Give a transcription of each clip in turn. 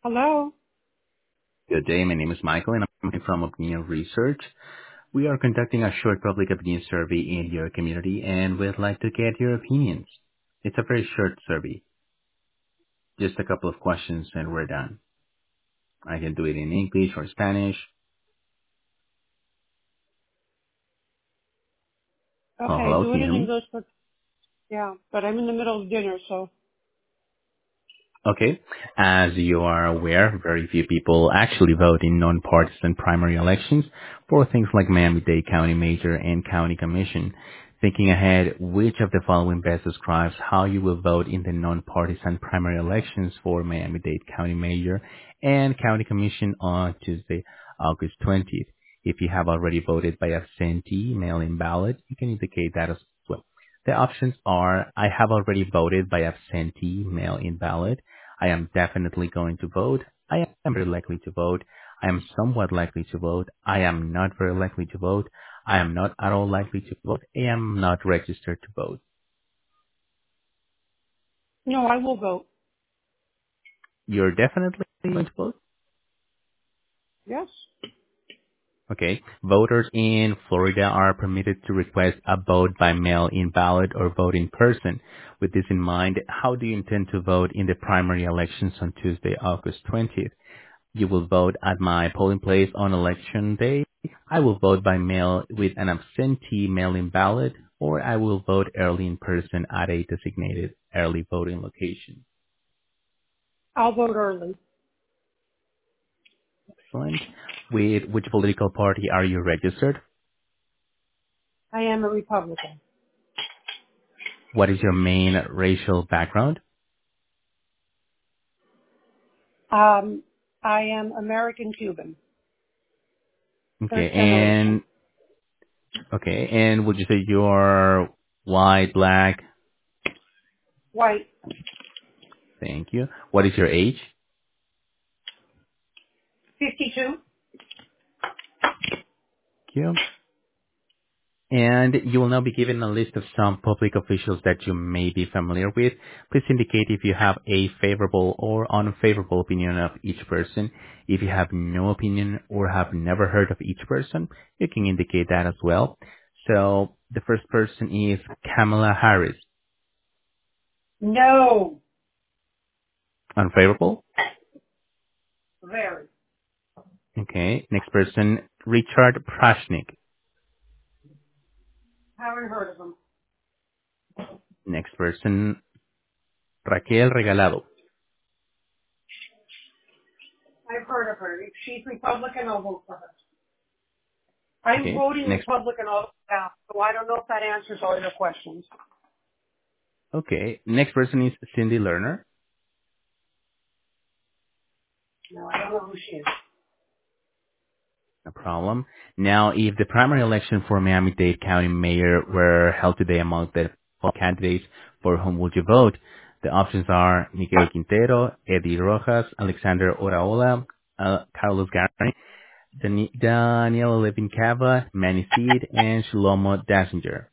Hello. Good day. My name is Michael, and I'm from Opinion Research. We are conducting a short public opinion survey in your community, and we'd like to get your opinions. It's a very short survey, just a couple of questions, and we're done. I can do it in English or Spanish. Oh, Okay, hello. do Can it you in hear me? English, yeah, but I'm in the middle of dinner, so Okay. As you are aware, very few people actually vote in nonpartisan primary elections for things like Miami-Dade County Major and County Commission. Thinking ahead, which of the following best describes how you will vote in the nonpartisan primary elections for Miami-Dade County Major and County Commission on Tuesday, August 20th? If you have already voted by absentee mail-in ballot, you can indicate that as well. The options are: I have already voted by absentee mail-in ballot. I am definitely going to vote. I am very likely to vote. I am somewhat likely to vote. I am not very likely to vote. I am not at all likely to vote. I am not registered to vote. no, I will vote. You're definitely going to vote? Yes. Okay. Voters in Florida are permitted to request a vote by mail-in ballot or vote in person. With this in mind, how do you intend to vote in the primary elections on Tuesday, August 20th? You will vote at my polling place on election day. I will vote by mail with an absentee mail-in ballot, or I will vote early in person at a designated early voting location. I'll vote early. Excellent. With which political party are you registered? I am a Republican. What is your main racial background? Um, I am American Cuban, Okay, third generation. and would you say you're white, black? White, Thank you. What is your age? 52. Thank you. And you will now be given a list of some public officials that you may be familiar with. Please indicate if you have a favorable or unfavorable opinion of each person. If you have no opinion or have never heard of each person, you can indicate that as well. So the first person is Kamala Harris. No. Unfavorable? Very. Okay. Next person, Richard Prashnik. Haven't heard of them. Next person, Raquel Regalado. I've heard of her. If she's Republican, I'll vote for her. I'm Okay. voting Next, Republican all the time, so I don't know if that answers all your questions. okay. Next person is Cindy Lerner. No, I don't know who she is. No problem. Now, if the primary election for Miami-Dade County Mayor were held today among the following candidates, for whom would you vote? The options are Miguel Quintero, Eddie Rojas, Alexander Oraola, Carlos Gary, Daniela Levin Cava, Manny Seed, and Shlomo Dassinger.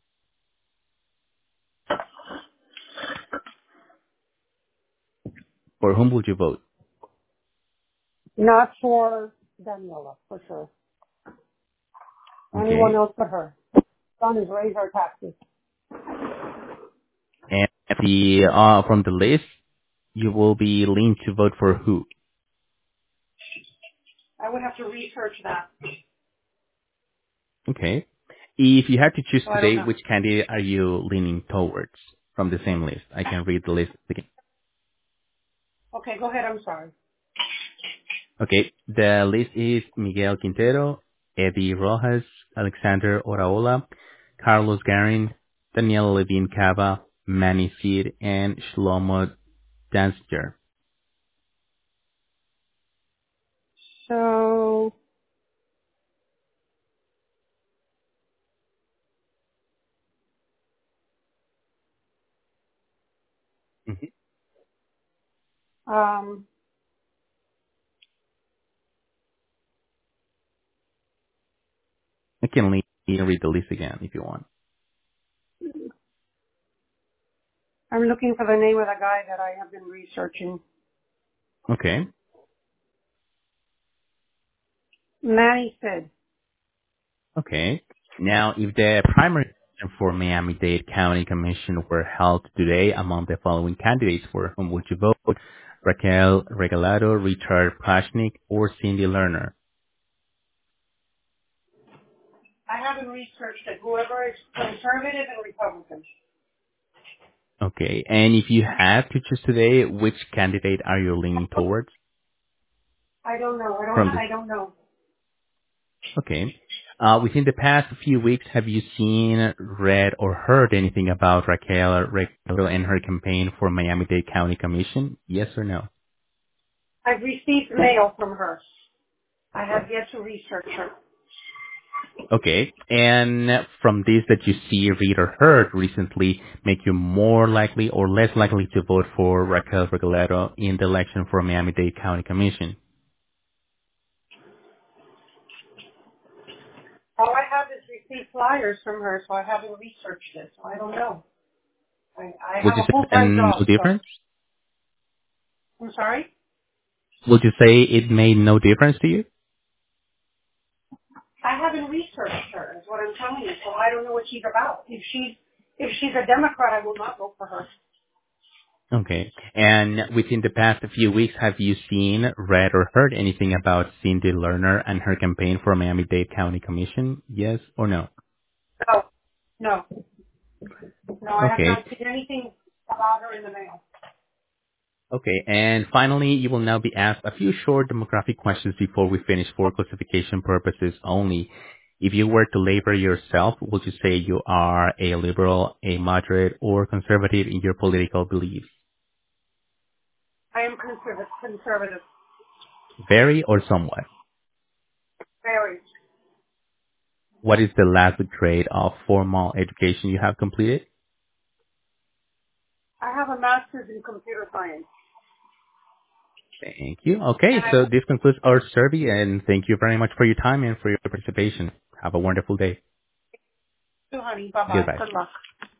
For whom would you vote? Not for Daniela, for sure. Anyone Okay. else but her. Son is raise our taxes. And from the list, you will be leaned to vote for who? I would have to research that. Okay. If you had to choose So I don't today, know. which candidate are you leaning towards from the same list? I can read the list again. Okay, go ahead. I'm sorry. Okay. The list is Miguel Quintero, Eddie Rojas, Alexander Oraola, Carlos Garin, Daniela Levine Cava, Manny Seed, and Shlomo Danziger. So, Mhm. um, I can read the list again if you want. I'm looking for the name of the guy that I have been researching. Okay. Manny said, Okay. Now, if the primary election for Miami-Dade County Commission were held today among the following candidates, for whom would you vote? Raquel Regalado, Richard Plashnik, or Cindy Lerner? I haven't researched it. Whoever is conservative and Republican. Okay. And if you had to choose today, which candidate are you leaning towards I don't know. from this? I don't know. Okay. Within the past few weeks, have you seen, read, or heard anything about Raquel Regalado and her campaign for Miami-Dade County Commission? Yes or no? I've received mail from her. I have yet to research her. Okay. And from this that you see, read, or heard recently, make you more likely or less likely to vote for Raquel Regalado in the election for Miami-Dade County Commission? All I have is received flyers from her, so I haven't researched it. So I don't know. I Would have you a say full-time then job, no so difference? I'm sorry. Would you say it made no difference to you? I haven't researched her, is what I'm telling you. So I don't know what she's about. If she's a Democrat, I will not vote for her. Okay. And within the past few weeks, have you seen, read, or heard anything about Cindy Lerner and her campaign for Miami-Dade County Commission? Yes or no? No, no, no. I have Okay. not seen anything about her in the mail. Okay. And finally, you will now be asked a few short demographic questions before we finish for classification purposes only. If you were to label yourself, would you say you are a liberal, a moderate, or conservative in your political beliefs? I am conservative, Very or somewhat? very. What is the last grade of formal education you have completed? I have a master's in computer science, Thank you. Okay, and I so this concludes our survey, and thank you very much for your time and for your participation. Have a wonderful day. do, honey. Bye bye. Goodbye. Good luck.